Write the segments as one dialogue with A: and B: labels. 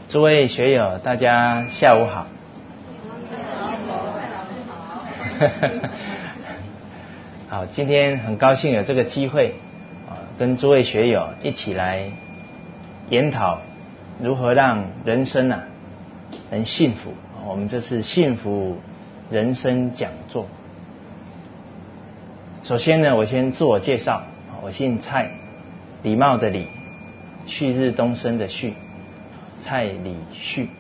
A: 诸位学友，大家下午好。好，今天很高兴有这个机会跟诸位学友一起来研讨如何让人生能幸福。我们这是幸福人生讲座。首先呢，我先自我介绍，我姓蔡，礼貌的礼，旭日东升的旭，蔡礼旭。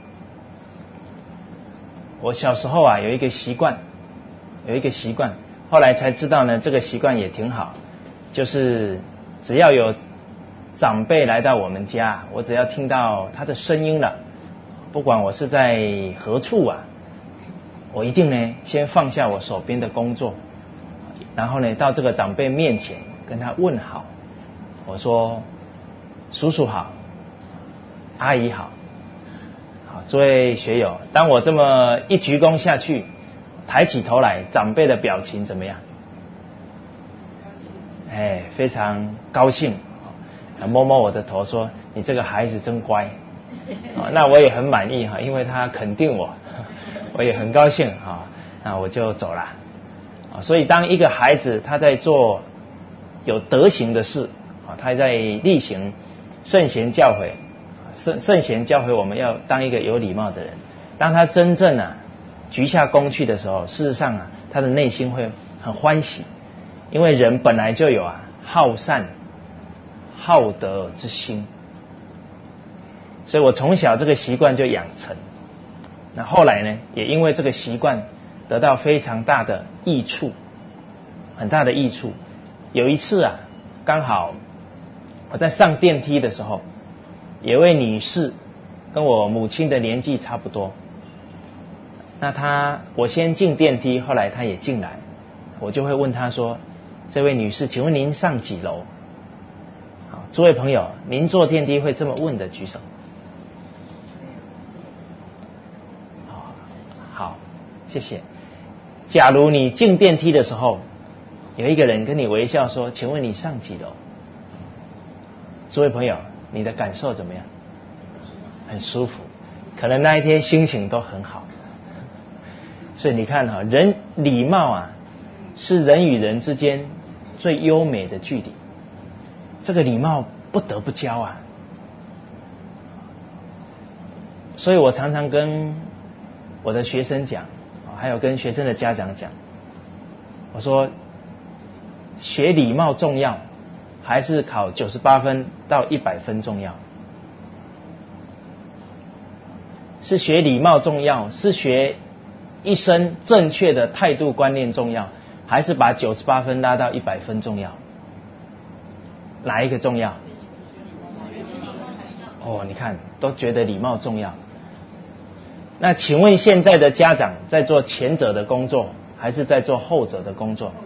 A: 我小时候有一个习惯，后来才知道呢，这个习惯也挺好，就是只要有长辈来到我们家，我只要听到他的声音了，不管我是在何处我一定呢先放下我手边的工作，然后呢到这个长辈面前跟他问好，我说叔叔好，阿姨好。好，诸位学友，当我这么一鞠躬下去，抬起头来，长辈的表情怎么样？非常高兴，摸摸我的头说：“你这个孩子真乖。”那我也很满意因为他肯定我，我也很高兴那我就走了。所以当一个孩子他在做有德行的事他在例行圣贤教诲，圣贤教诲我们要当一个有礼貌的人。当他真正鞠下躬去的时候，事实上他的内心会很欢喜，因为人本来就有好善好德之心，所以我从小这个习惯就养成。那后来呢，也因为这个习惯得到非常大的益处，很大的益处。有一次刚好我在上电梯的时候，有位女士跟我母亲的年纪差不多，那我先进电梯，后来她也进来，我就会问她说：“这位女士，请问您上几楼？”好，诸位朋友，您坐电梯会这么问的举手。好，谢谢。假如你进电梯的时候，有一个人跟你微笑说：“请问你上几楼？”诸位朋友，你的感受怎么样？很舒服，可能那一天心情都很好。所以你看人礼貌是人与人之间最优美的距离，这个礼貌不得不教所以我常常跟我的学生讲，还有跟学生的家长讲，我说学礼貌重要，还是考98分到100分重要？是学礼貌重要，是学一生正确的态度观念重要，还是把98分拉到100分重要？哪一个重要？你看都觉得礼貌重要。那请问现在的家长在做前者的工作，还是在做后者的工作？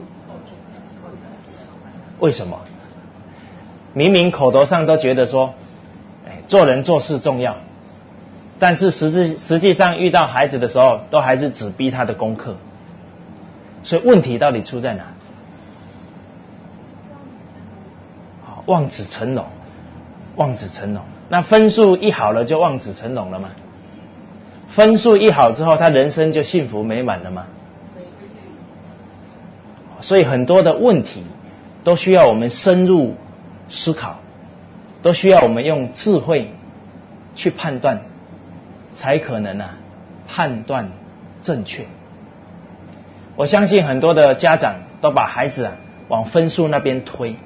A: 为什么？明明口头上都觉得说做人做事重要，但是实际上遇到孩子的时候，都还是只逼他的功课。所以问题到底出在哪？望子成龙，望子成龙。那分数一好了就望子成龙了吗？分数一好之后，他人生就幸福美满了吗？所以很多的问题都需要我们深入思考，都需要我们用智慧去判断，才可能判断正确。我相信很多的家长都把孩子往分数那边推，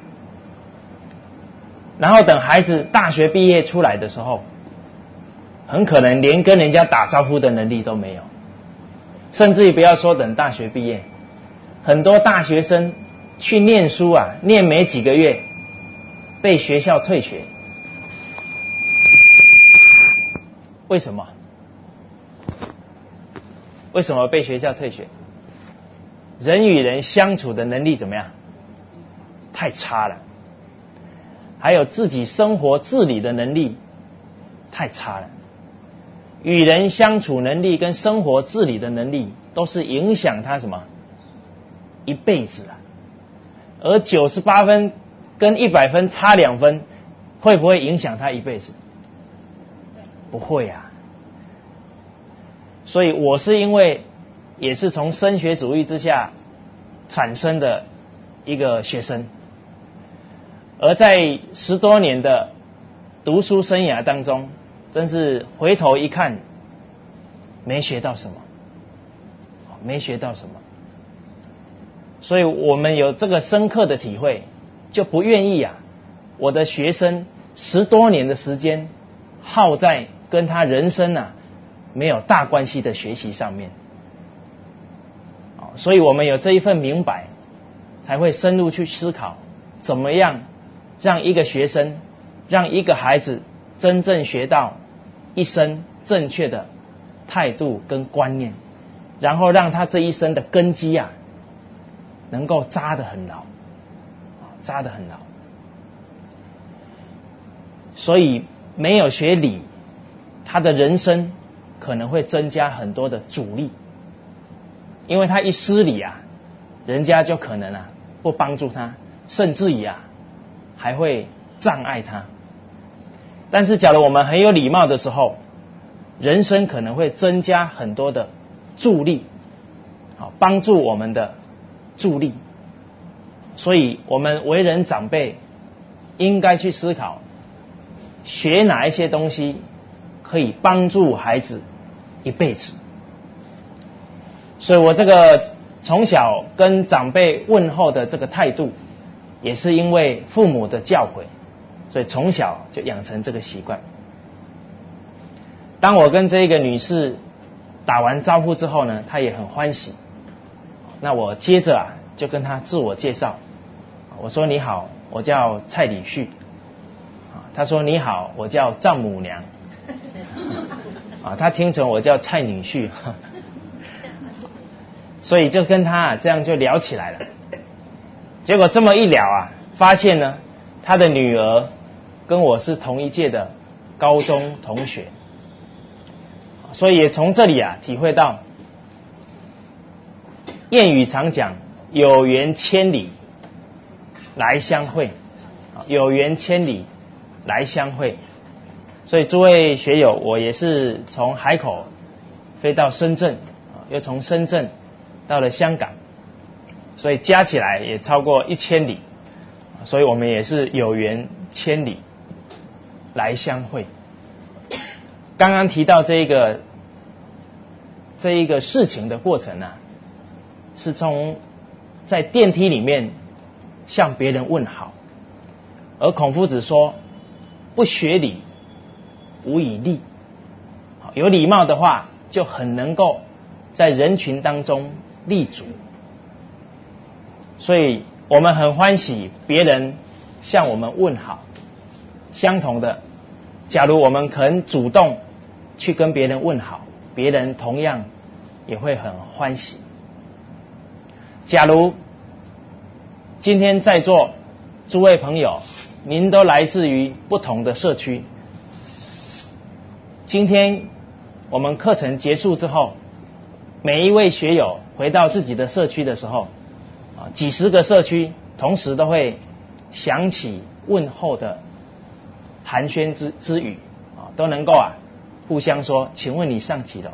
A: 然后等孩子大学毕业出来的时候，很可能连跟人家打招呼的能力都没有，甚至于不要说等大学毕业，很多大学生去念书念没几个月被学校退学。为什么？为什么被学校退学？人与人相处的能力怎么样？太差了。还有自己生活自理的能力太差了。与人相处能力跟生活自理的能力都是影响他什么？一辈子而98分跟100分差2分，会不会影响他一辈子？不会所以我是因为也是从升学主义之下产生的一个学生，而在10多年的读书生涯当中，真是回头一看，没学到什么，没学到什么。所以我们有这个深刻的体会，就不愿意我的学生10多年的时间耗在跟他人生没有大关系的学习上面。所以我们有这一份明白，才会深入去思考，怎么样让一个学生，让一个孩子真正学到一生正确的态度跟观念，然后让他这一生的根基能够扎得很牢，扎得很牢。所以没有学理，他的人生可能会增加很多的阻力，因为他一失礼人家就可能不帮助他，甚至于还会障碍他。但是假如我们很有礼貌的时候，人生可能会增加很多的助力，帮助我们的助力。所以我们为人长辈应该去思考，学哪一些东西可以帮助孩子一辈子。所以我这个从小跟长辈问候的这个态度，也是因为父母的教诲，所以从小就养成这个习惯。当我跟这个女士打完招呼之后呢，她也很欢喜。那我接着就跟她自我介绍，我说你好，我叫蔡礼旭。她说你好，我叫丈母娘。她听成我叫蔡女婿，所以就跟她这样就聊起来了。结果这么一聊发现呢，她的女儿跟我是同一届的高中同学，所以也从这里体会到，谚语常讲有缘千里来相会，有缘千里来相会。所以诸位学友，我也是从海口飞到深圳，又从深圳到了香港，所以加起来也超过1000里，所以我们也是有缘千里来相会。刚刚提到这一个事情的过程是从在电梯里面向别人问好，而孔夫子说不学礼无以立，有礼貌的话就很能够在人群当中立足。所以我们很欢喜别人向我们问好。相同的，假如我们肯主动去跟别人问好，别人同样也会很欢喜。假如今天在座诸位朋友，您都来自于不同的社区，今天我们课程结束之后，每一位学友回到自己的社区的时候，几十个社区同时都会响起问候的寒暄之语，都能够互相说请问你上几楼。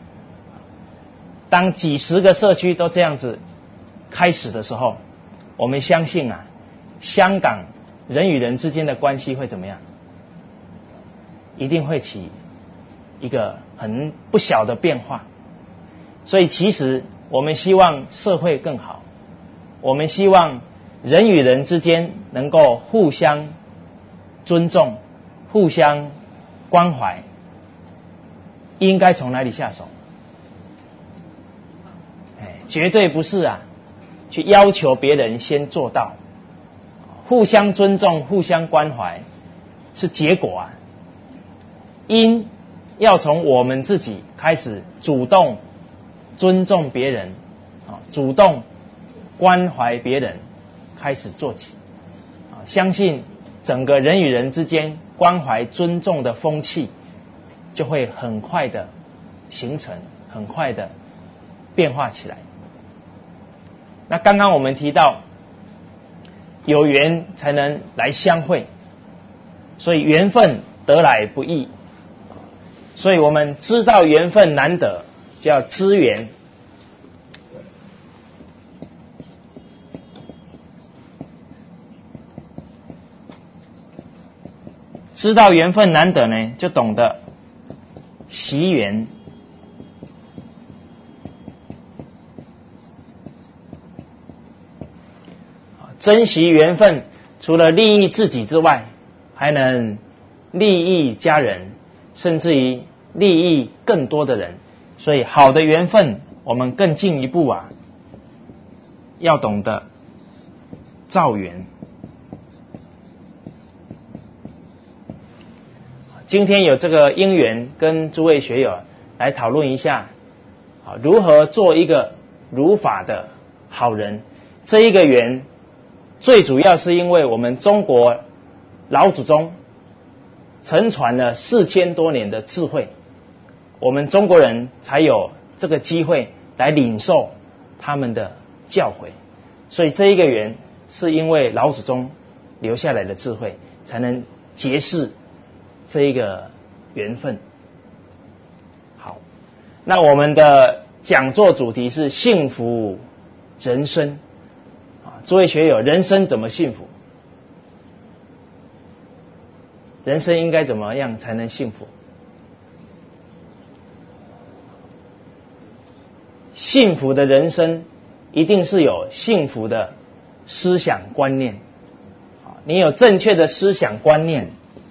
A: 当几十个社区都这样子开始的时候，我们相信香港人与人之间的关系会怎么样？一定会起一个很不小的变化。所以其实我们希望社会更好，我们希望人与人之间能够互相尊重，互相关怀，应该从哪里下手？绝对不是去要求别人先做到。互相尊重，互相关怀是结果因要从我们自己开始主动尊重别人，主动关怀别人开始做起。相信整个人与人之间关怀尊重的风气就会很快的形成，很快的变化起来。那刚刚我们提到有缘才能来相会，所以缘分得来不易，所以我们知道缘分难得， 叫知缘。知道缘分难得呢，就懂得惜缘。珍惜缘分，除了利益自己之外，还能利益家人，甚至于利益更多的人。所以好的缘分，我们更进一步啊，要懂得造缘。今天有这个因缘，跟诸位学友来讨论一下，如何做一个如法的好人。这一个缘，最主要是因为我们中国老祖宗承传了4000多年的智慧，我们中国人才有这个机会来领受他们的教诲。所以这一个缘，是因为老祖宗留下来的智慧，才能结识这一个缘分。好，那我们的讲座主题是幸福人生。诸位学友，人生怎么幸福？人生应该怎么样才能幸福？幸福的人生一定是有幸福的思想观念。你有正确的思想观念，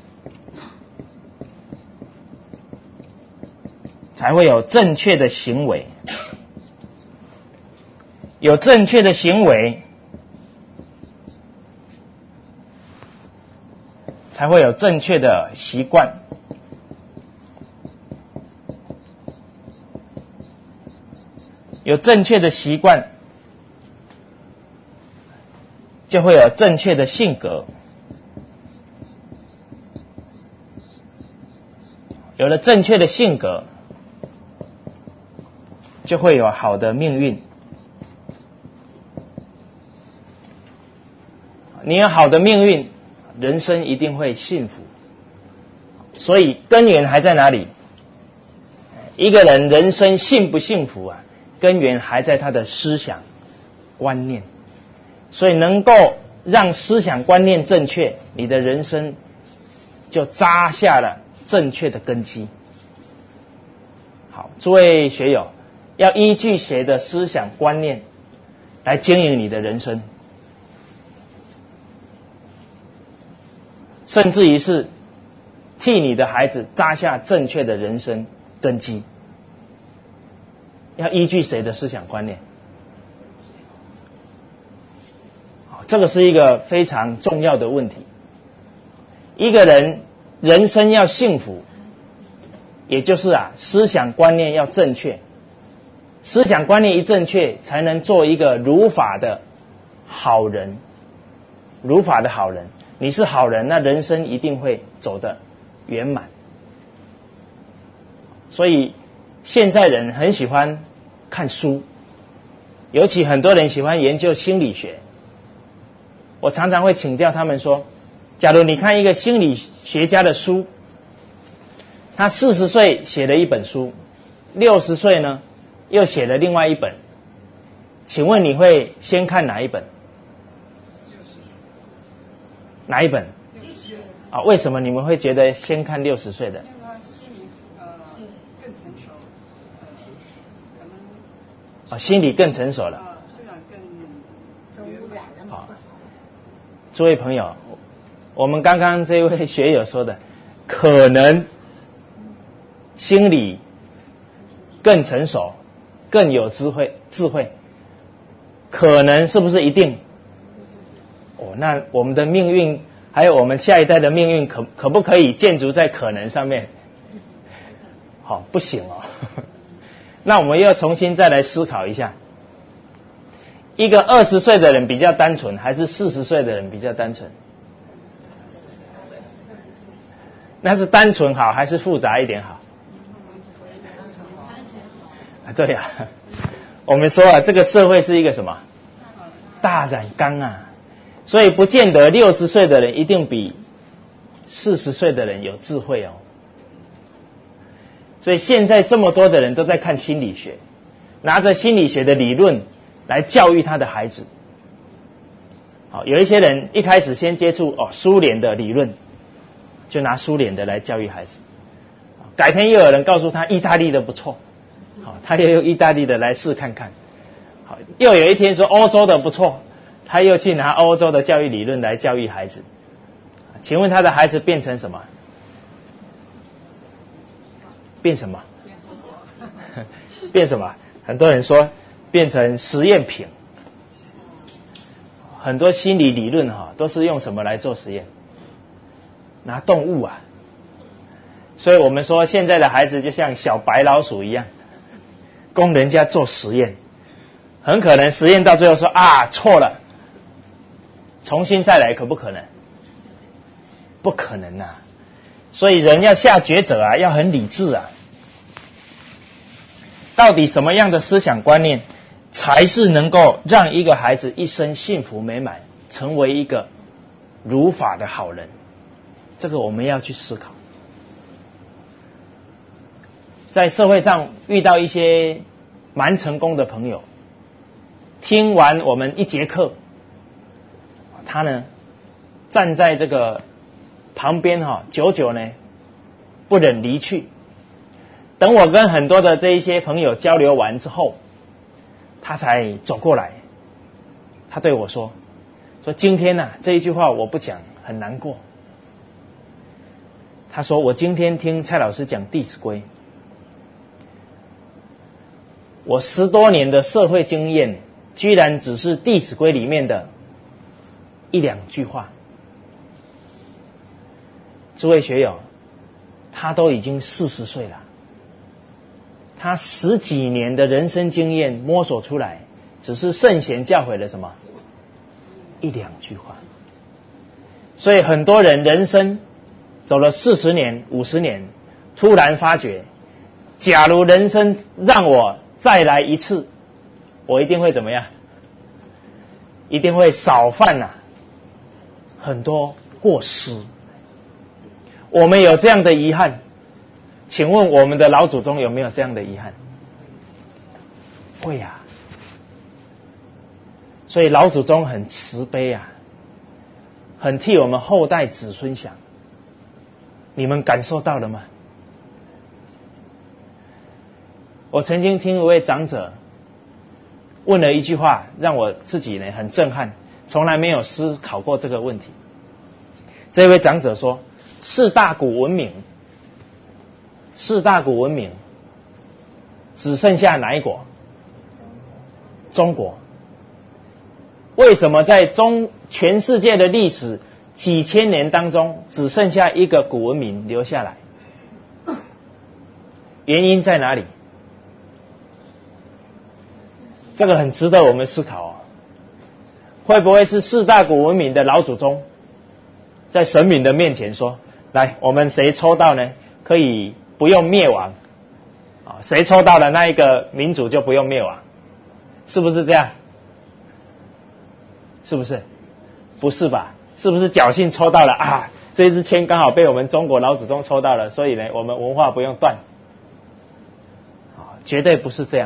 A: 才会有正确的行为。有正确的行为，才会有正确的习惯。有正确的习惯，就会有正确的性格。有了正确的性格，就会有好的命运。你有好的命运，人生一定会幸福。所以根源还在哪里？一个人人生幸不幸福啊？根源还在他的思想观念。所以能够让思想观念正确，你的人生就扎下了正确的根基。好，诸位学友，要依据谁的思想观念来经营你的人生？甚至于是替你的孩子扎下正确的人生根基，要依据谁的思想观念？这个是一个非常重要的问题。一个人人生要幸福，也就是思想观念要正确。思想观念一正确，才能做一个如法的好人。如法的好人，你是好人，那人生一定会走得圆满。所以现在人很喜欢看书，尤其很多人喜欢研究心理学。我常常会请教他们说，假如你看一个心理学家的书，他40岁写了一本书，60岁呢又写了另外一本，请问你会先看哪一本？哪一本？为什么你们会觉得先看60岁的？
B: 因为他心理更成熟，可能
A: 心理更成熟了。
B: 思想更圆满。
A: 诸位朋友，我们刚刚这位学友说的，可能心理更成熟，更有智慧，可能是不是一定？那我们的命运，还有我们下一代的命运，可不可以建筑在可能上面？好，不行哦。那我们要重新再来思考一下，一个20岁的人比较单纯，还是40岁的人比较单纯？那是单纯好，还是复杂一点好？对呀，我们说这个社会是一个什么大染缸啊，所以不见得60岁的人一定比40岁的人有智慧哦。 所以现在这么多的人都在看心理学，拿着心理学的理论来教育他的孩子。好，有一些人一开始先接触苏联的理论，就拿苏联的来教育孩子。改天又有人告诉他意大利的不错，好，他又用意大利的来试看看。好，又有一天说欧洲的不错，他又去拿欧洲的教育理论来教育孩子。请问他的孩子变成什么？变什么？变什么？很多人说变成实验品。很多心理理论都是用什么来做实验？拿动物啊。所以我们说现在的孩子就像小白老鼠一样，供人家做实验，很可能实验到最后说错了，重新再来，可不可能？不可能啊。所以人要下抉择要很理智啊。到底什么样的思想观念才是能够让一个孩子一生幸福美满，成为一个如法的好人？这个我们要去思考。在社会上遇到一些蛮成功的朋友，听完我们一节课，他呢站在这个旁边久久呢不忍离去。等我跟很多的这一些朋友交流完之后，他才走过来，他对我说今天这一句话我不讲很难过。他说我今天听蔡老师讲《弟子规》，我10多年的社会经验居然只是《弟子规》里面的1-2句话。诸位学友，他都已经40岁了，他10几年的人生经验摸索出来，只是圣贤教诲了什么1-2句话。所以很多人人生走了40年50年，突然发觉，假如人生让我再来一次，我一定会怎么样？一定会少犯很多过失。我们有这样的遗憾，请问我们的老祖宗有没有这样的遗憾？会啊。所以老祖宗很慈悲很替我们后代子孙想。你们感受到了吗？我曾经听一位长者问了一句话，让我自己呢很震撼，从来没有思考过这个问题。这位长者说，4大古文明只剩下哪一国？中国。为什么在全世界的历史几千年当中，只剩下一个古文明留下来？原因在哪里？这个很值得我们思考会不会是4大古文明的老祖宗在神明的面前说，来，我们谁抽到呢可以不用灭亡谁抽到了那一个民族就不用灭亡？是不是这样？是不是？不是吧？是不是侥幸抽到了这一支签刚好被我们中国老祖宗抽到了，所以呢我们文化不用断？绝对不是这样。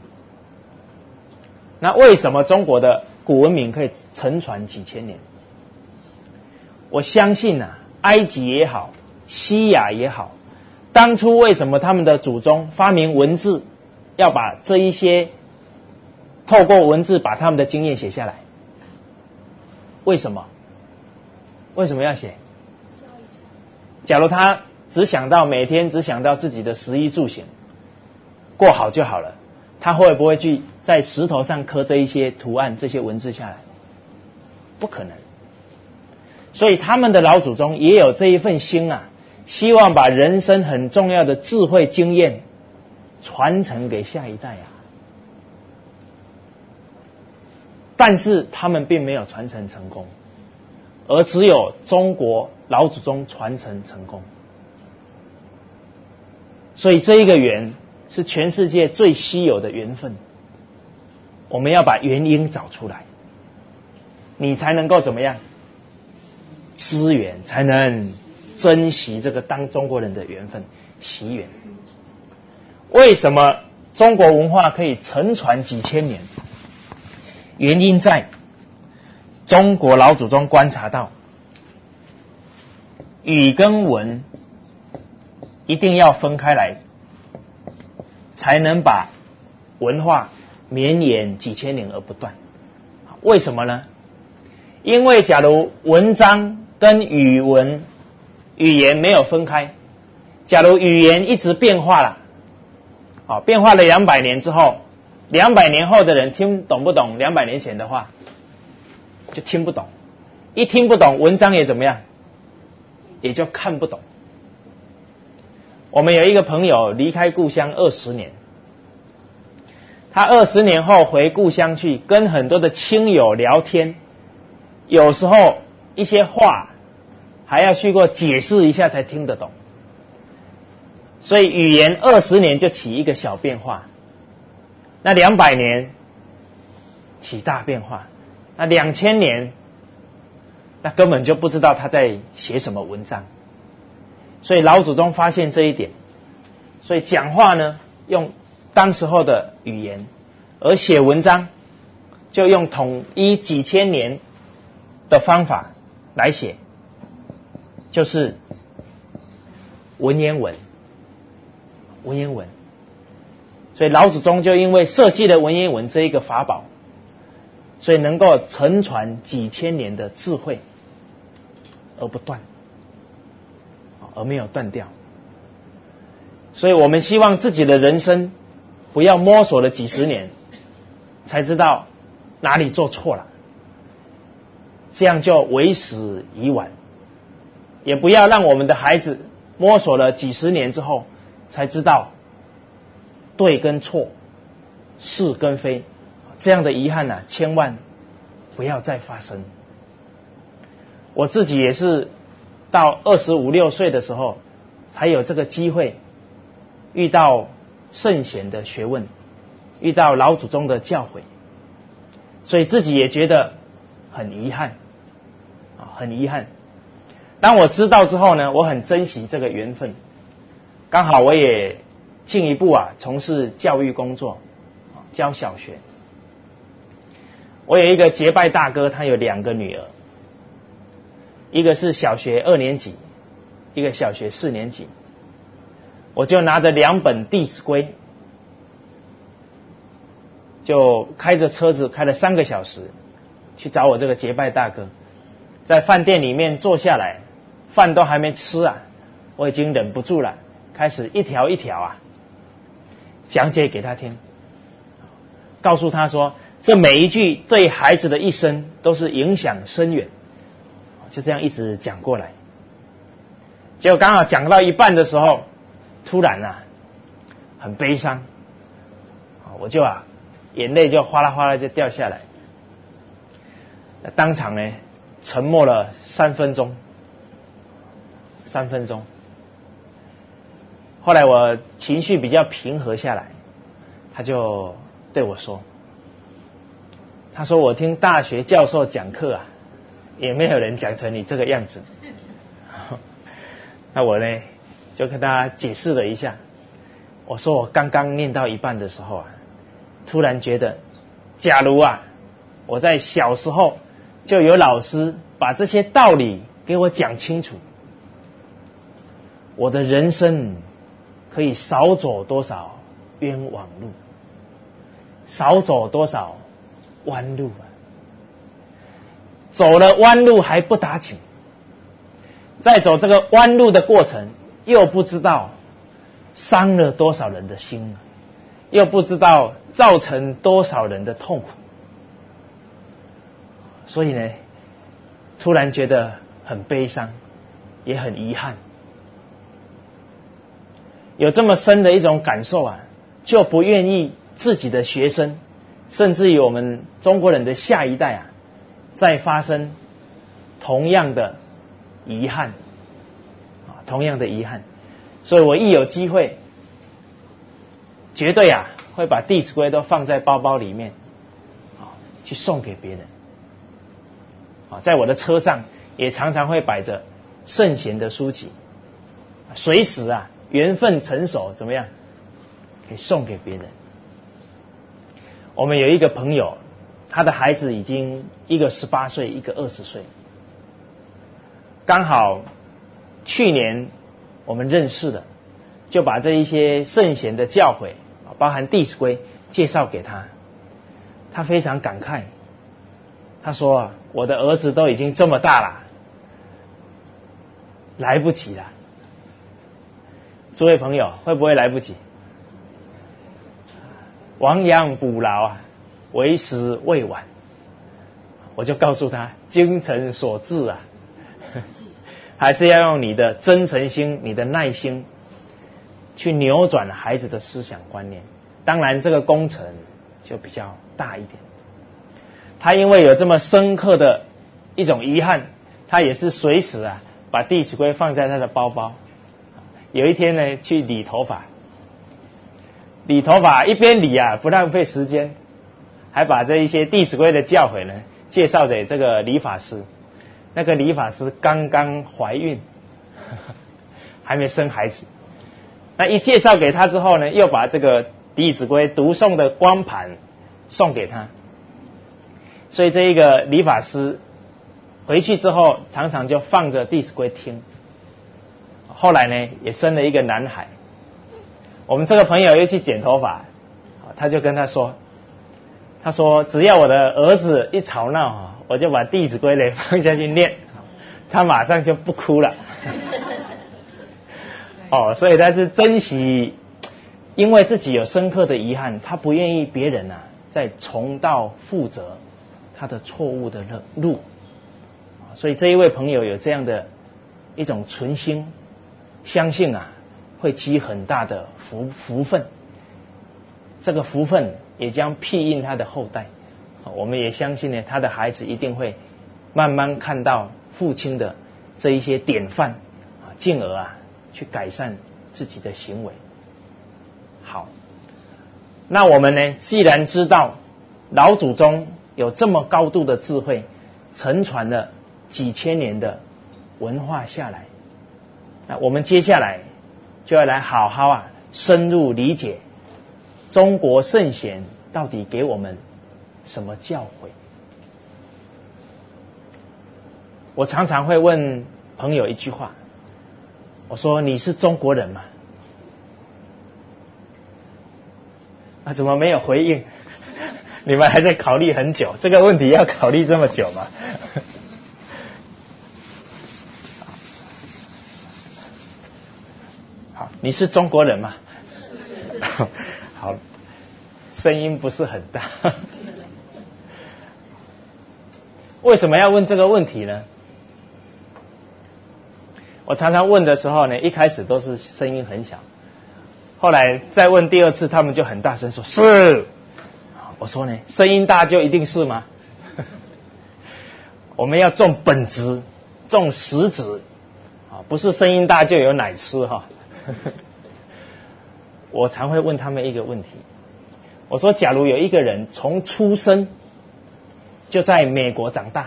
A: 那为什么中国的古文明可以承传几千年？我相信埃及也好，西亚也好，当初为什么他们的祖宗发明文字，要把这一些透过文字把他们的经验写下来？为什么？为什么要写？假如他每天只想到自己的食衣住行过好就好了，他会不会去在石头上刻这一些图案，这些文字下来？不可能。所以他们的老祖宗也有这一份心希望把人生很重要的智慧经验传承给下一代但是他们并没有传承成功，而只有中国老祖宗传承成功。所以这一个缘是全世界最稀有的缘分，我们要把原因找出来，你才能够怎么样？资源才能珍惜这个当中国人的缘分，惜缘。 为什么中国文化可以承传几千年？原因在中国老祖宗观察到，语跟文一定要分开来，才能把文化绵延几千年而不断。为什么呢？因为假如文章跟语言没有分开，假如语言一直变化了，变化了200年之后，200年后的人听懂不懂200年前的话，就听不懂。一听不懂，文章也怎么样？也就看不懂。我们有一个朋友离开故乡20年，他20年后回故乡去跟很多的亲友聊天，有时候一些话还要去过解释一下才听得懂。所以语言20年就起一个小变化，那200年起大变化，那2000年那根本就不知道他在写什么文章。所以老祖宗发现这一点，所以讲话呢用当时候的语言，而写文章就用统一几千年的方法来写，就是文言文。文言文，所以老祖宗就因为设计了文言文这一个法宝，所以能够承传几千年的智慧而不断，而没有断掉。所以我们希望自己的人生不要摸索了几十年才知道哪里做错了，这样就为时已晚。也不要让我们的孩子摸索了几十年之后才知道对跟错，是跟非，这样的遗憾啊，千万不要再发生。我自己也是到25、26岁的时候才有这个机会遇到圣贤的学问，遇到老祖宗的教诲，所以自己也觉得很遗憾，很遗憾。当我知道之后呢，我很珍惜这个缘分。刚好我也进一步从事教育工作，教小学。我有一个结拜大哥，他有2个女儿，一个是小学2年级，一个小学4年级。我就拿着2本《弟子规》，就开着车子开了3个小时去找我这个结拜大哥，在饭店里面坐下来，饭都还没吃我已经忍不住了，开始一条一条讲解给他听，告诉他说这每一句对孩子的一生都是影响深远，就这样一直讲过来。结果刚好讲到一半的时候，突然很悲伤，我就眼泪就哗啦哗啦就掉下来，当场呢沉默了3分钟。后来我情绪比较平和下来，他就对我说，他说我听大学教授讲课也没有人讲成你这个样子。那我呢就跟他解释了一下，我说我刚刚念到一半的时候突然觉得，假如我在小时候就有老师把这些道理给我讲清楚，我的人生可以少走多少冤枉路，少走多少弯路走了弯路还不打紧，在走这个弯路的过程又不知道伤了多少人的心，又不知道造成多少人的痛苦。所以呢突然觉得很悲伤，也很遗憾。有这么深的一种感受就不愿意自己的学生，甚至于我们中国人的下一代再发生同样的遗憾，同样的遗憾。所以我一有机会，绝对会把《弟子规》都放在包包里面，去送给别人。在我的车上也常常会摆着圣贤的书籍，随时缘分成熟怎么样， 可以送给别人。我们有一个朋友，他的孩子已经一个18岁，一个20岁，刚好去年我们认识的，就把这一些圣贤的教诲，包含《弟子规》介绍给他，他非常感慨，他说啊，我的儿子都已经这么大了，来不及了。诸位朋友，会不会来不及？亡羊补牢啊，为时未晚。我就告诉他，精诚所至啊，还是要用你的真诚心、你的耐心，去扭转孩子的思想观念。当然，这个工程就比较大一点。他因为有这么深刻的一种遗憾，他也是随时啊把《弟子规》放在他的包包。有一天呢，去理头发，一边理啊不浪费时间，还把这一些《弟子规》的教诲呢介绍给这个理发师。那个理发师刚刚怀孕，还没生孩子。那一介绍给他之后呢，又把这个《弟子规》读诵的光盘送给他。所以这一个理发师回去之后，常常就放着《弟子规》听。后来呢，也生了一个男孩。我们这个朋友又去剪头发，他就跟他说，只要我的儿子一吵闹，我就把《弟子规》呢放下去念，他马上就不哭了。所以他是珍惜，因为自己有深刻的遗憾，他不愿意别人再重蹈覆辙他的错误的路。所以这一位朋友有这样的一种存心，相信会积很大的福分，这个福分也将庇荫他的后代。我们也相信呢，他的孩子一定会慢慢看到父亲的这一些典范，进而去改善自己的行为。好，那我们呢，既然知道老祖宗有这么高度的智慧，承传了几千年的文化下来，那我们接下来就要来好好深入理解中国圣贤到底给我们什么教诲。我常常会问朋友一句话，我说你是中国人吗？怎么没有回应？你们还在考虑很久，这个问题要考虑这么久吗？好，你是中国人吗？好，声音不是很大。为什么要问这个问题呢？我常常问的时候呢，一开始都是声音很小，后来再问第二次，他们就很大声说是。我说呢，声音大就一定是吗？我们要重本质，重实质，不是声音大就有奶吃哈。我常会问他们一个问题，我说假如有一个人从出生就在美国长大，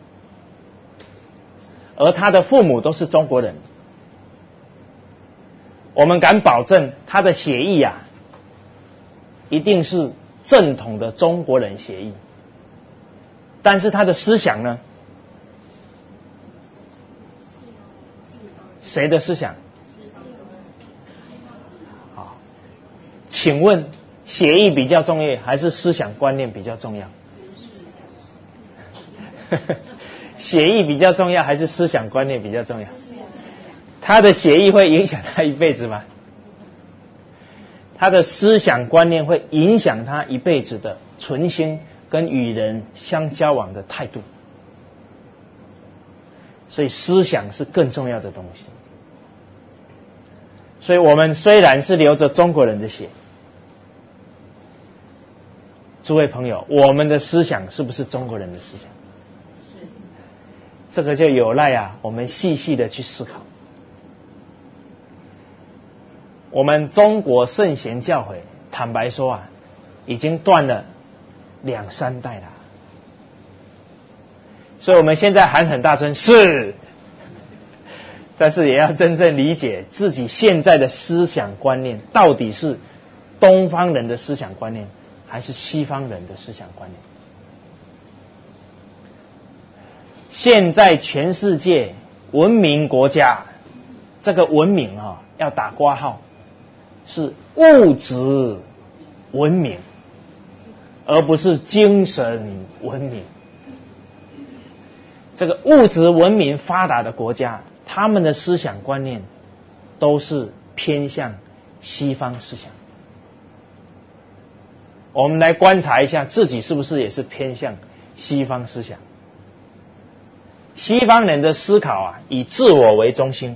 A: 而他的父母都是中国人，我们敢保证他的血裔一定是正统的中国人血裔，但是他的思想呢？谁的思想？好，请问血裔比较重要，还是思想观念比较重要？血裔比较重要，还是思想观念比较重要？他的血裔会影响他一辈子吗？他的思想观念会影响他一辈子的存心跟与人相交往的态度。所以思想是更重要的东西。所以我们虽然是流着中国人的血，诸位朋友，我们的思想是不是中国人的思想？这个就有赖我们细细的去思考。我们中国圣贤教诲，坦白说已经断了2、3代了。所以我们现在喊很大声是，但是也要真正理解自己现在的思想观念到底是东方人的思想观念，还是西方人的思想观念？现在全世界文明国家，这个文明要打括号，是物质文明，而不是精神文明。这个物质文明发达的国家，他们的思想观念都是偏向西方思想。我们来观察一下自己是不是也是偏向西方思想。西方人的思考以自我为中心，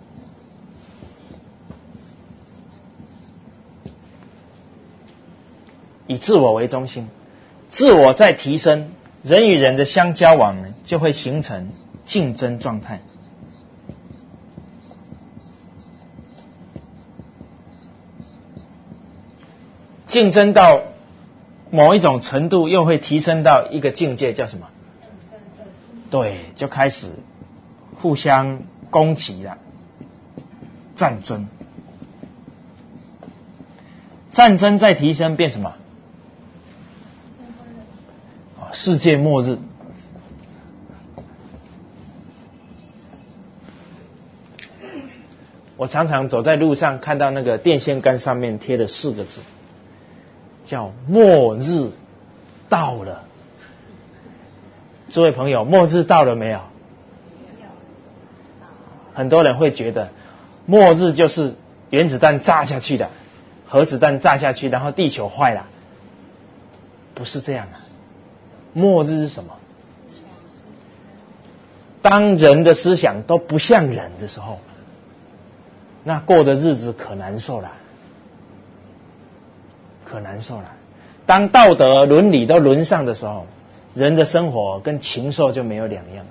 A: 以自我为中心，自我在提升，人与人的相交往呢，就会形成竞争状态。竞争到某一种程度，又会提升到一个境界，叫什么？对，就开始互相攻击了，战争。战争再提升变什么？世界末日。我常常走在路上，看到那个电线杆上面贴了4个字，叫末日到了。诸位朋友，末日到了没有？很多人会觉得末日就是原子弹炸下去的，核子弹炸下去，然后地球坏了。不是这样末日是什么？当人的思想都不像人的时候，那过的日子可难受了，可难受了。当道德伦理都沦丧的时候，人的生活跟禽兽就没有两样了。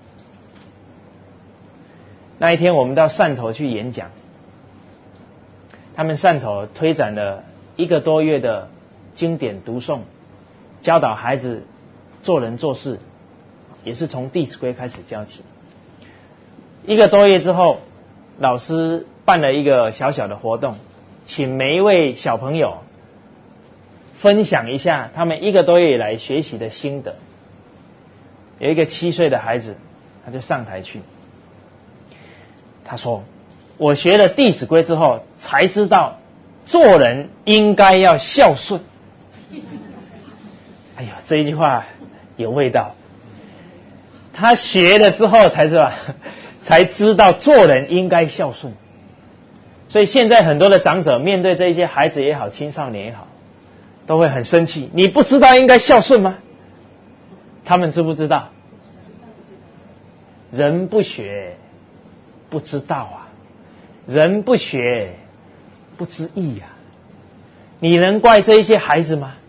A: 那一天我们到汕头去演讲，他们汕头推展了1个多月的经典读诵，教导孩子做人做事，也是从《弟子规》开始教起。1个多月之后，老师办了一个小小的活动，请每一位小朋友分享一下他们1个多月以来学习的心得。有一个7岁的孩子，他就上台去，他说：我学了《弟子规》之后，才知道做人应该要孝顺。哎呀，这一句话有味道。他学了之后才知道做人应该孝顺。所以现在很多的长者面对这些孩子也好，青少年也好，都会很生气。你不知道应该孝顺吗？他们知不知道？人不学不知道人不学不知义你能怪这一些孩子吗？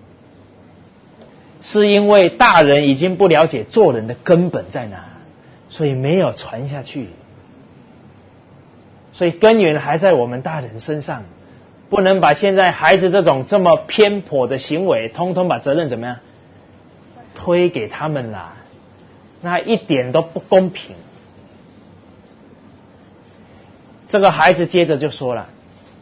A: 是因为大人已经不了解做人的根本在哪，所以没有传下去。所以根源还在我们大人身上，不能把现在孩子这么偏颇的行为，通通把责任怎么样推给他们啦，那一点都不公平。这个孩子接着就说了，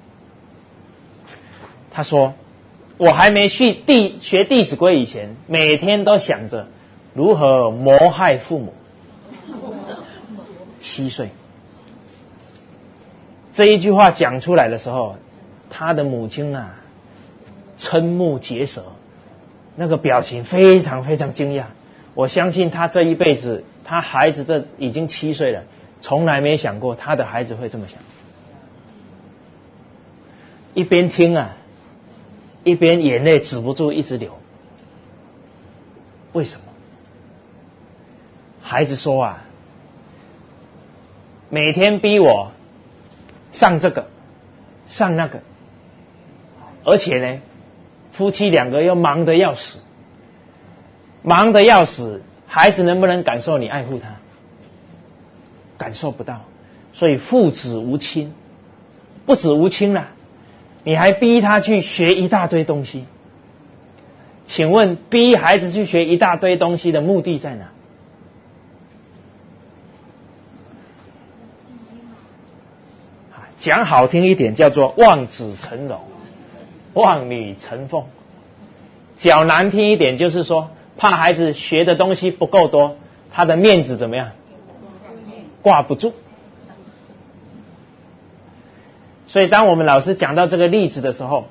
A: 他说：我还没学《弟子规》以前，每天都想着如何谋害父母。7岁，这一句话讲出来的时候，他的母亲瞠目结舌，那个表情非常非常惊讶。我相信他这一辈子，他孩子已经7岁了，从来没想过他的孩子会这么想。一边听一边眼泪止不住一直流。为什么？孩子说每天逼我上这个上那个，而且呢，夫妻2个又忙得要死，孩子能不能感受你爱护他？感受不到，所以父子无亲。不止无亲了，你还逼他去学一大堆东西。请问逼孩子去学一大堆东西的目的在哪？讲好听一点叫做望子成龙， 望女成凤。讲难听一点就是说，怕孩子学的东西不够多，他的面子怎么样？挂不住。所以当我们老师讲到这个例子的时候，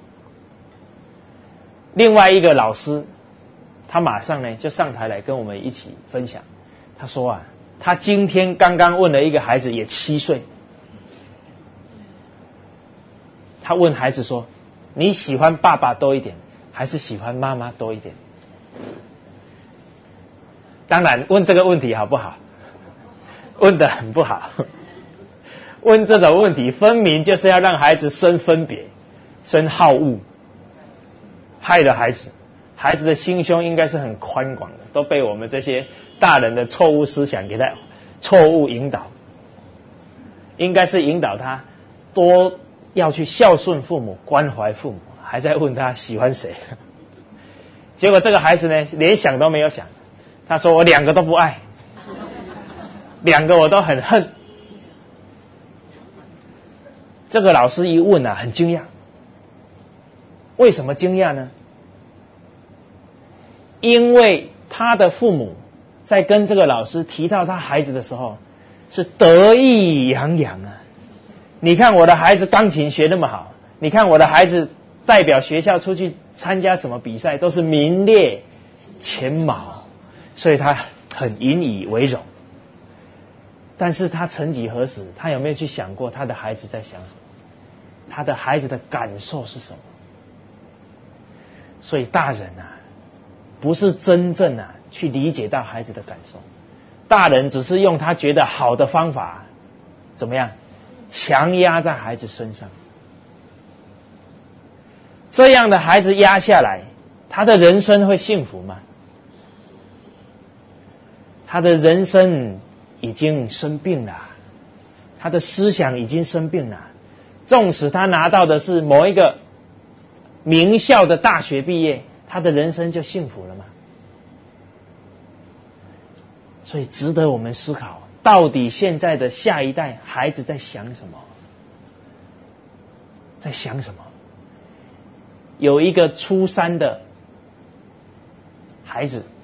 A: 另外一个老师他马上呢就上台来跟我们一起分享。他说啊，他今天刚刚问了一个孩子，也7岁，他问孩子说，你喜欢爸爸多一点还是喜欢妈妈多一点？当然问这个问题好不好？问得很不好。问这种问题分明就是要让孩子生分别，生好恶，害了孩子。孩子的心胸应该是很宽广的，都被我们这些大人的错误思想给他错误引导。应该是引导他多要去孝顺父母，关怀父母，还在问他喜欢谁。结果这个孩子呢，连想都没有想，他说我2个都不爱，2个我都很恨。这个老师一问啊，很惊讶。为什么惊讶呢？因为他的父母在跟这个老师提到他孩子的时候，是得意洋洋啊。你看我的孩子钢琴学那么好，你看我的孩子代表学校出去参加什么比赛都是名列前茅，所以他很引以为荣。但是他曾几何时，他有没有去想过他的孩子在想什么？他的孩子的感受是什么？所以大人啊，不是真正啊去理解到孩子的感受，大人只是用他觉得好的方法，怎么样强压在孩子身上。这样的孩子压下来，他的人生会幸福吗？他的人生已经生病了，他的思想已经生病了。纵使他拿到的是某一个名校的大学毕业，他的人生就幸福了吗？所以值得我们思考，到底现在的下一代孩子在想什么？在想什么？有一个初3的孩子，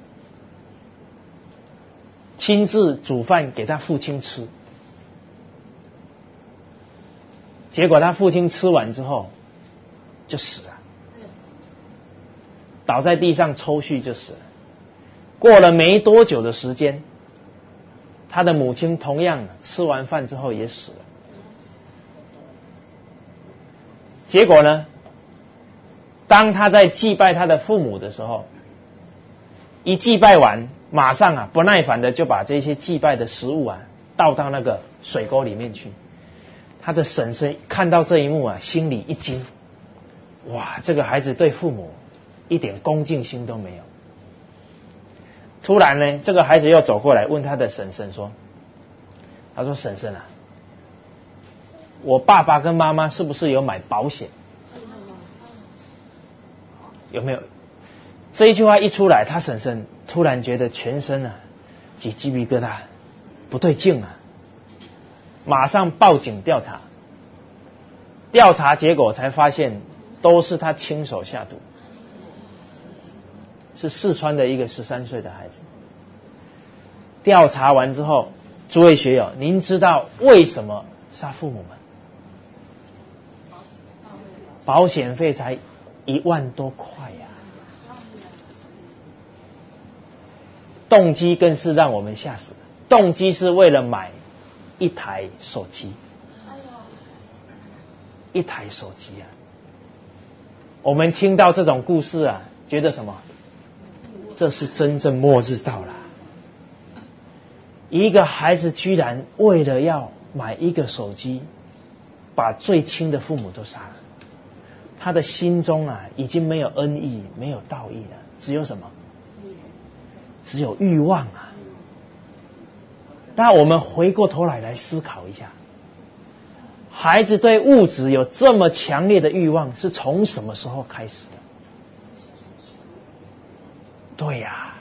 A: 亲自煮饭给他父亲吃，结果他父亲吃完之后就死了，倒在地上抽搐就死了。过了没多久的时间，他的母亲同样吃完饭之后也死了。结果呢，当他在祭拜他的父母的时候，一祭拜完，马上不耐烦的就把这些祭拜的食物倒到那个水沟里面去。他的婶婶看到这一幕心里一惊，哇，这个孩子对父母一点恭敬心都没有。突然呢，这个孩子又走过来问他的婶婶说，他说婶婶我爸爸跟妈妈是不是有买保险？有没有？这一句话一出来，他婶婶突然觉得全身起鸡皮疙瘩，不对劲马上报警调查。调查结果才发现都是他亲手下毒，是四川的一个13岁的孩子。调查完之后，诸位学友，您知道为什么杀父母吗？保险费才1万多块动机更是让我们吓死了。动机是为了买一台手机，一台手机我们听到这种故事觉得什么？这是真正末日到了。一个孩子居然为了要买一个手机，把最亲的父母都杀了。他的心中已经没有恩义，没有道义了，只有什么？只有欲望那我们回过头来思考一下，孩子对物质有这么强烈的欲望，是从什么时候开始的？对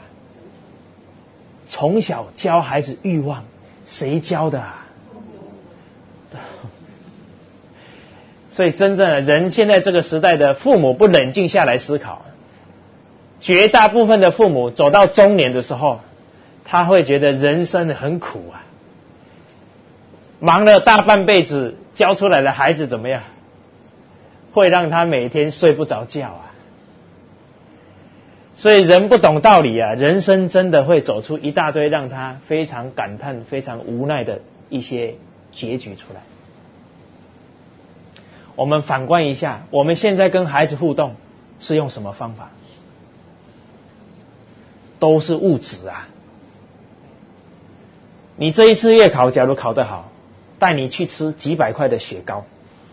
A: 从小教孩子欲望，谁教的所以真正的人现在这个时代的父母不冷静下来思考，绝大部分的父母走到中年的时候，他会觉得人生很苦啊，忙了大半辈子，教出来的孩子怎么样？会让他每天睡不着觉啊。所以人不懂道理啊，人生真的会走出一大堆让他非常感叹、非常无奈的一些结局出来。我们反观一下，我们现在跟孩子互动是用什么方法？都是物质啊。你这一次月考假如考得好，带你去吃几百块的雪糕，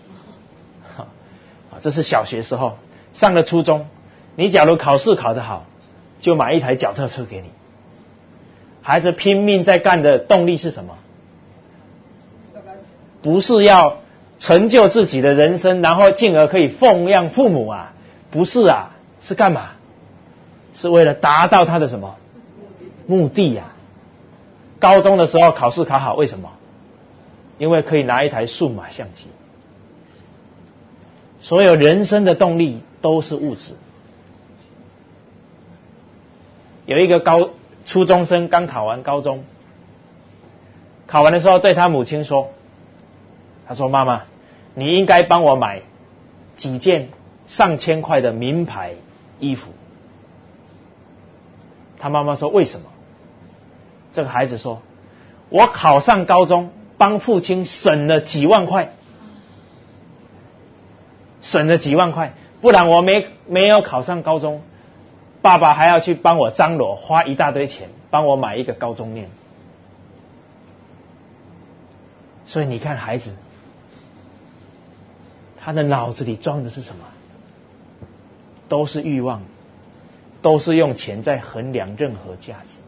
A: 这是小学时候。上了初中，你假如考试考得好，就买一台脚踏车给你。孩子拼命在干的动力是什么？不是要成就自己的人生，然后进而可以奉养父母啊，不是啊，是干嘛？是为了达到他的什么目的啊？高中的时候考试考好，为什么？因为可以拿一台数码相机。所有人生的动力都是物质。有一个初中生刚考完高中，考完的时候对他母亲说，他说妈妈，你应该帮我买几件上千块的名牌衣服。他妈妈说为什么？这个孩子说，我考上高中帮父亲省了几万块，省了几万块，不然我没有考上高中，爸爸还要去帮我张罗，花一大堆钱帮我买一个高中念。所以你看孩子，他的脑子里装的是什么？都是欲望，都是用钱在衡量任何价值。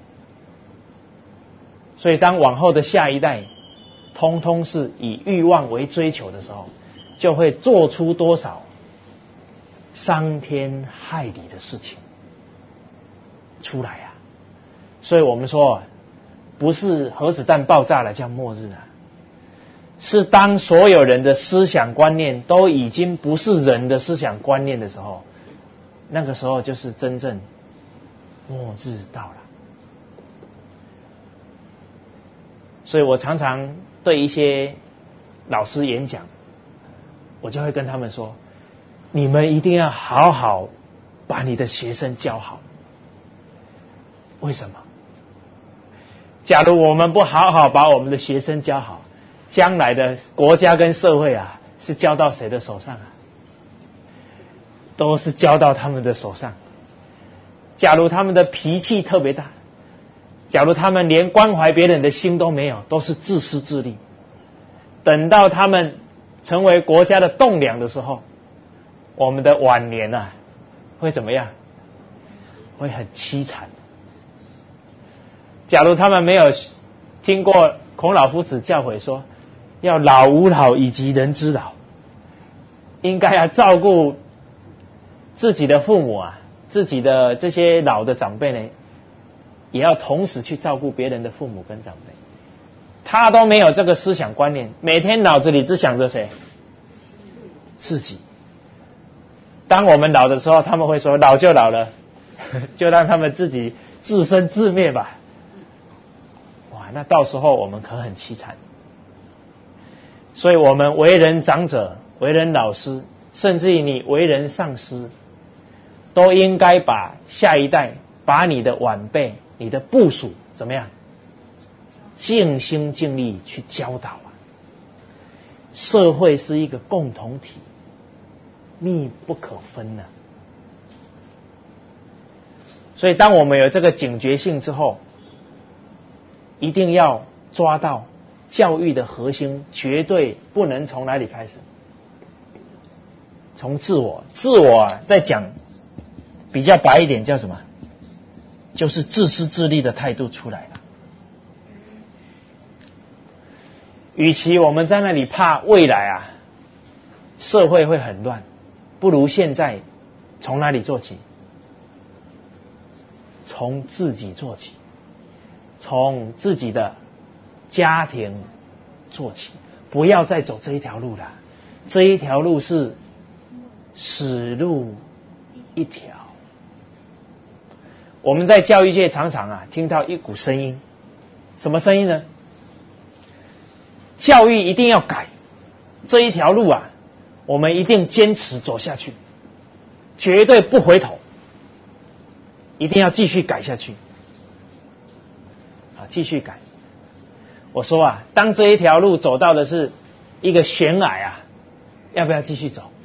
A: 所以当往后的下一代通通是以欲望为追求的时候，就会做出多少伤天害理的事情出来啊。所以我们说，不是核子弹爆炸了叫末日啊，是当所有人的思想观念都已经不是人的思想观念的时候，那个时候就是真正末日到了。所以我常常对一些老师演讲，我就会跟他们说，你们一定要好好把你的学生教好。为什么？假如我们不好好把我们的学生教好，将来的国家跟社会啊，是交到谁的手上啊？都是交到他们的手上。假如他们的脾气特别大，假如他们连关怀别人的心都没有，都是自私自利，等到他们成为国家的栋梁的时候，我们的晚年啊，会怎么样？会很凄惨。假如他们没有听过孔老夫子教诲说，要老吾老以及人之老，应该要照顾自己的父母啊，自己的这些老的长辈呢，也要同时去照顾别人的父母跟长辈。他都没有这个思想观念，每天脑子里只想着谁？自己。当我们老的时候，他们会说老就老了，就让他们自己自生自灭吧。哇，那到时候我们可很凄惨。所以我们为人长者、为人老师，甚至于你为人上司，都应该把下一代、把你的晚辈、你的部属怎么样，尽心尽力去教导啊。社会是一个共同体，密不可分啊。所以当我们有这个警觉性之后，一定要抓到教育的核心，绝对不能从哪里开始？从自我。自我啊，再讲比较白一点叫什么？就是自私自利的态度出来了。与其我们在那里怕未来啊社会会很乱，不如现在从哪里做起？从自己做起，从自己的家庭做起，不要再走这一条路了。 这一条路是死路一条。我们在教育界常常听到一股声音，什么声音呢？教育一定要改，这一条路我们一定坚持走下去，绝对不回头，一定要继续改下去，继续改。我说当这一条路走到的是一个悬崖要不要继续走？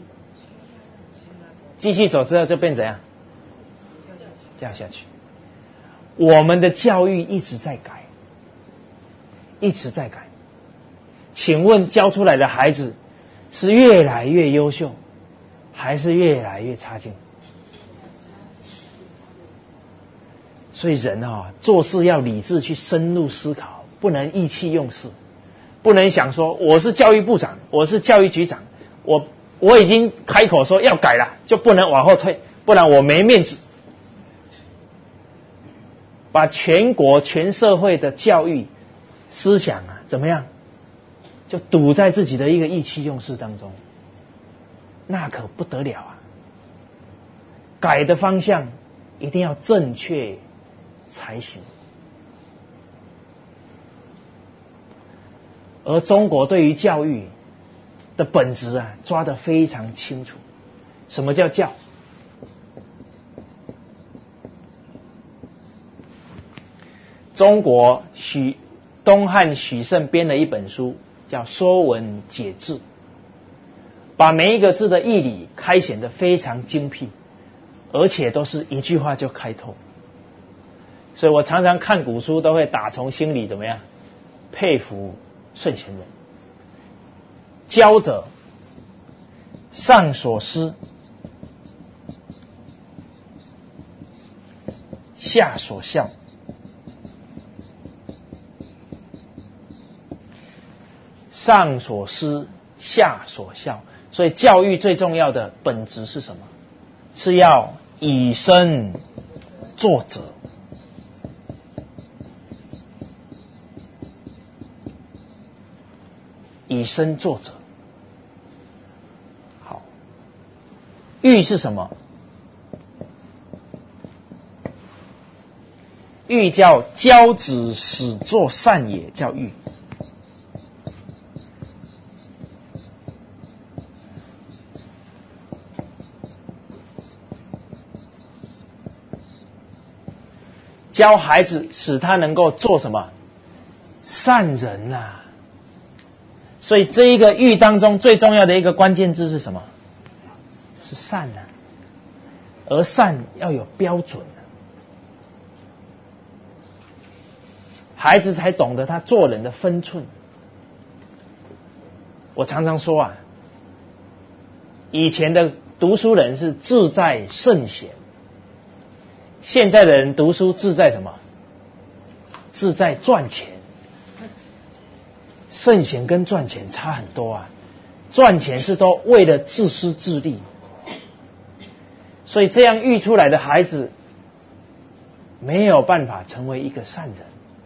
A: 继续走之后就变怎样？掉下去。我们的教育一直在改，一直在改。请问教出来的孩子是越来越优秀，还是越来越差劲？所以人做事要理智去深入思考，不能意气用事，不能想说我是教育部长，我是教育局长，我已经开口说要改了，就不能往后退，不然我没面子。把全国全社会的教育思想怎么样，就堵在自己的一个意气用事当中，那可不得了改的方向一定要正确才行。而中国对于教育的本质抓得非常清楚。什么叫教？中国东汉许慎编了一本书叫《说文解字》，把每一个字的义理开显得非常精辟，而且都是一句话就开透。所以我常常看古书都会打从心里怎么样佩服圣贤人。教者上所思，下所效。上所思，下所效。所以教育最重要的本质是什么？是要以身作则。以身作则。好，育是什么？育叫教子始作善也，叫育。教孩子使他能够做什么？善人所以这一个育当中最重要的一个关键字是什么？是善而善要有标准孩子才懂得他做人的分寸。我常常说以前的读书人是志在圣贤，现在的人读书志在什么？志在赚钱。圣贤跟赚钱差很多赚钱是都为了自私自利，所以这样育出来的孩子没有办法成为一个善人。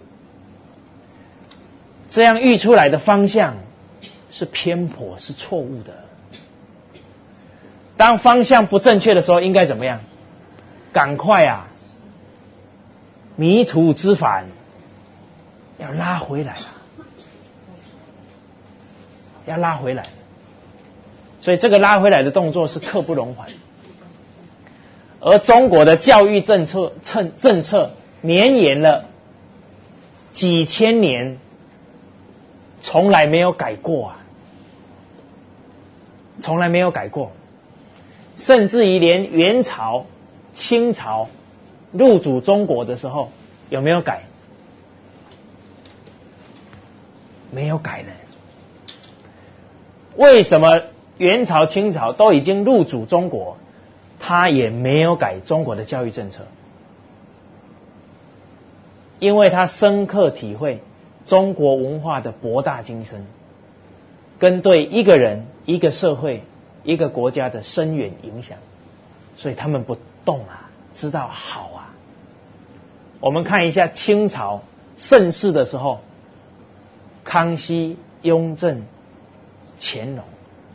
A: 这样育出来的方向是偏颇，是错误的。当方向不正确的时候，应该怎么样？赶快迷途知返，要拉回来要拉回来。所以这个拉回来的动作是刻不容缓。而中国的教育政策绵延了几千年，从来没有改过从来没有改过。甚至于连元朝、清朝入主中国的时候，有没有改？没有改的。为什么元朝、清朝都已经入主中国，他也没有改中国的教育政策？因为他深刻体会中国文化的博大精深，跟对一个人、一个社会、一个国家的深远影响，所以他们不动知道好我们看一下清朝盛世的时候，康熙、雍正、乾隆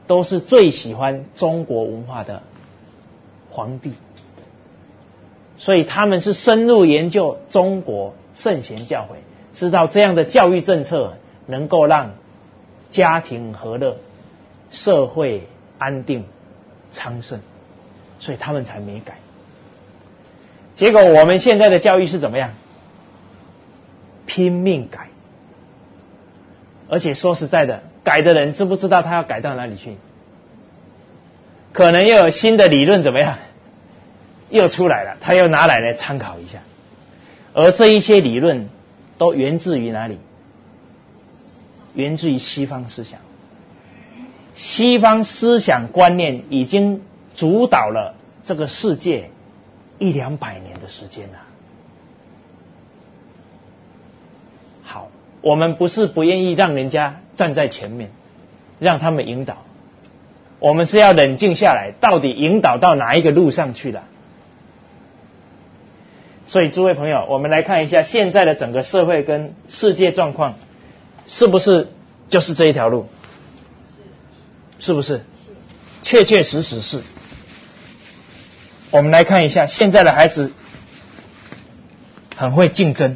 A: 都是最喜欢中国文化的皇帝，所以他们是深入研究中国圣贤教诲，知道这样的教育政策能够让家庭和乐、社会安定昌盛，所以他们才没改。结果我们现在的教育是怎么样？拼命改，而且说实在的，改的人知不知道他要改到哪里去？可能又有新的理论怎么样？又出来了，他又拿来参考一下。而这一些理论都源自于哪里？源自于西方思想。西方思想观念已经主导了这个世界100-200年的时间了。好，我们不是不愿意让人家站在前面，让他们引导，我们是要冷静下来，到底引导到哪一个路上去了。所以诸位朋友，我们来看一下现在的整个社会跟世界状况，是不是就是这一条路？是不是？确确实实是。我们来看一下现在的孩子很会竞争，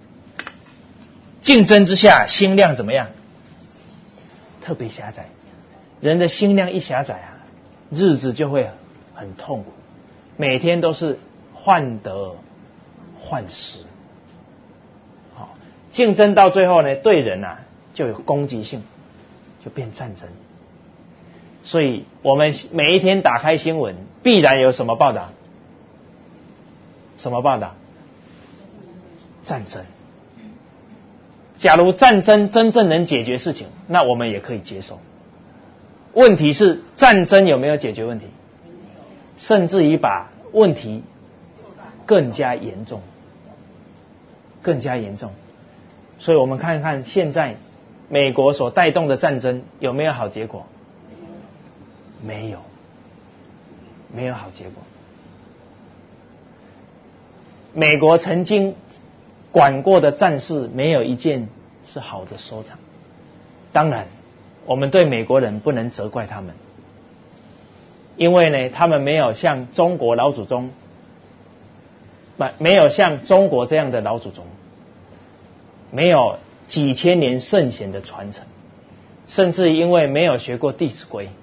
A: 竞争之下心量怎么样？特别狭窄。人的心量一狭窄啊，日子就会很痛苦，每天都是患得患失。好，竞争到最后呢，对人啊就有攻击性，就变战争。所以我们每一天打开新闻，必然有什么报道？什么报道？战争。假如战争真正能解决事情，那我们也可以接受。问题是战争有没有解决问题？甚至于把问题更加严重，更加严重。所以我们看看现在美国所带动的战争有没有好结果？没有，没有好结果。美国曾经管过的战事，没有一件是好的收场。当然，我们对美国人不能责怪他们，因为呢，他们没有像中国老祖宗，没有像中国这样的老祖宗，没有几千年圣贤的传承，甚至因为没有学过《弟子规》。《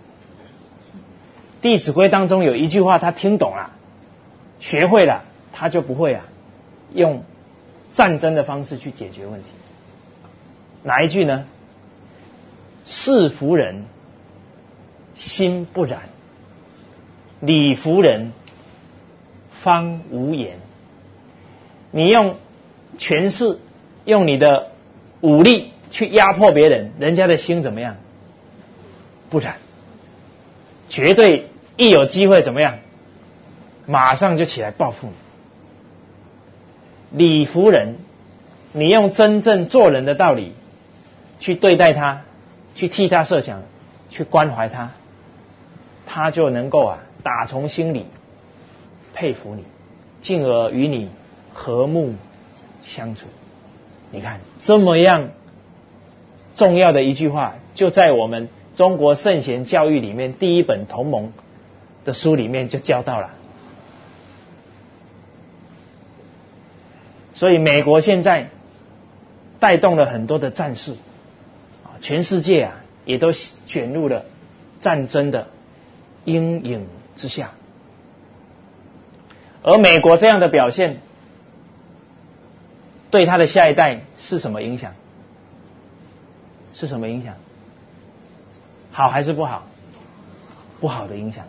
A: 弟子规》当中有一句话，他听懂了，学会了，他就不会用战争的方式去解决问题。哪一句呢？事服人，心不然；理服人，方无言。你用权势，用你的武力去压迫别人，人家的心怎么样？不然，绝对一有机会怎么样？马上就起来报复你。理服人，你用真正做人的道理去对待他，去替他设想，去关怀他，他就能够打从心里佩服你，进而与你和睦相处。你看，这么样重要的一句话，就在我们中国圣贤教育里面第一本同盟的书里面就教到了。所以美国现在带动了很多的战事，全世界也都卷入了战争的阴影之下。而美国这样的表现，对他的下一代是什么影响？是什么影响？好还是不好？不好的影响。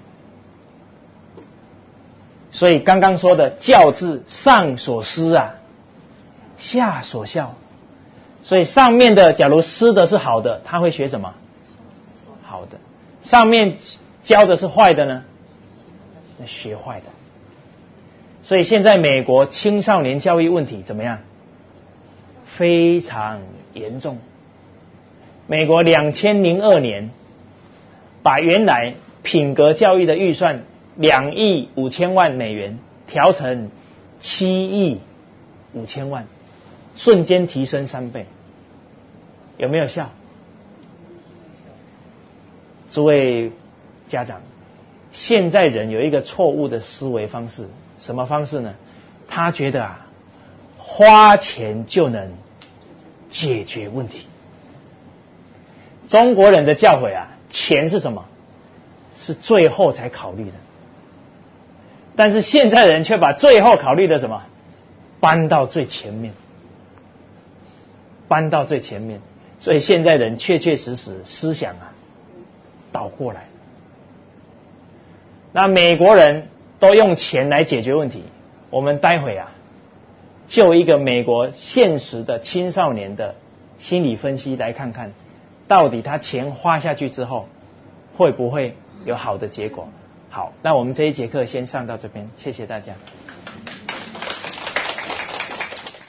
A: 所以刚刚说的教字，上所施下所效。所以上面的假如施的是好的，他会学什么？好的。上面教的是坏的呢？学坏的。所以现在美国青少年教育问题怎么样？非常严重。美国2002年把原来品格教育的预算2亿5千万美元调成7亿5千万，瞬间提升3倍。有没有效？ 诸位家长，现在人有一个错误的思维方式，什么方式呢？他觉得花钱就能解决问题。中国人的教诲钱是什么？是最后才考虑的。但是现在人却把最后考虑的什么搬到最前面，搬到最前面，所以现在人确确实实思想倒过来。那美国人都用钱来解决问题，我们待会就一个美国现实的青少年的心理分析来看看，到底他钱花下去之后会不会有好的结果。好，那我们这一节课先上到这边，谢谢大家。